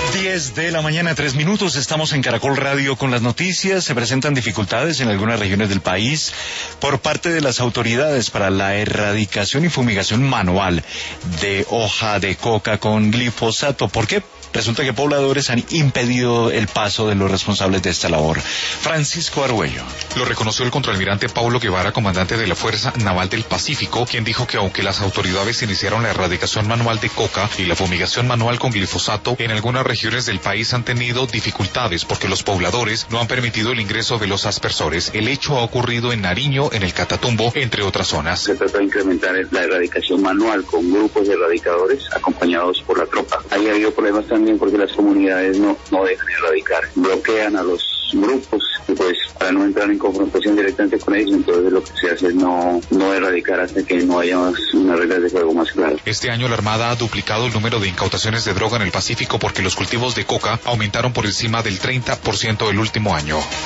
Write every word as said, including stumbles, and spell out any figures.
diez de la mañana, tres minutos, estamos en Caracol Radio con las noticias. Se presentan dificultades en algunas regiones del país por parte de las autoridades para la erradicación y fumigación manual de hoja de coca con glifosato. ¿Por qué? Resulta que pobladores han impedido el paso de los responsables de esta labor. Francisco Argüello. Lo reconoció el contraalmirante Paulo Guevara, comandante de la Fuerza Naval del Pacífico, quien dijo que aunque las autoridades iniciaron la erradicación manual de coca y la fumigación manual con glifosato, en algunas regiones del país han tenido dificultades porque los pobladores no han permitido el ingreso de los aspersores. El hecho ha ocurrido en Nariño, en el Catatumbo, entre otras zonas. Se trata de incrementar la erradicación manual con grupos de erradicadores acompañados por la tropa. Ahí ha habido problemas también porque las comunidades no, no dejan erradicar, bloquean a los grupos y pues para no entrar en confrontación directamente con ellos, entonces lo que se hace es no, no erradicar hasta que no haya unas reglas de juego más claras. Este año la Armada ha duplicado el número de incautaciones de droga en el Pacífico porque los cultivos de coca aumentaron por encima del treinta por ciento el último año.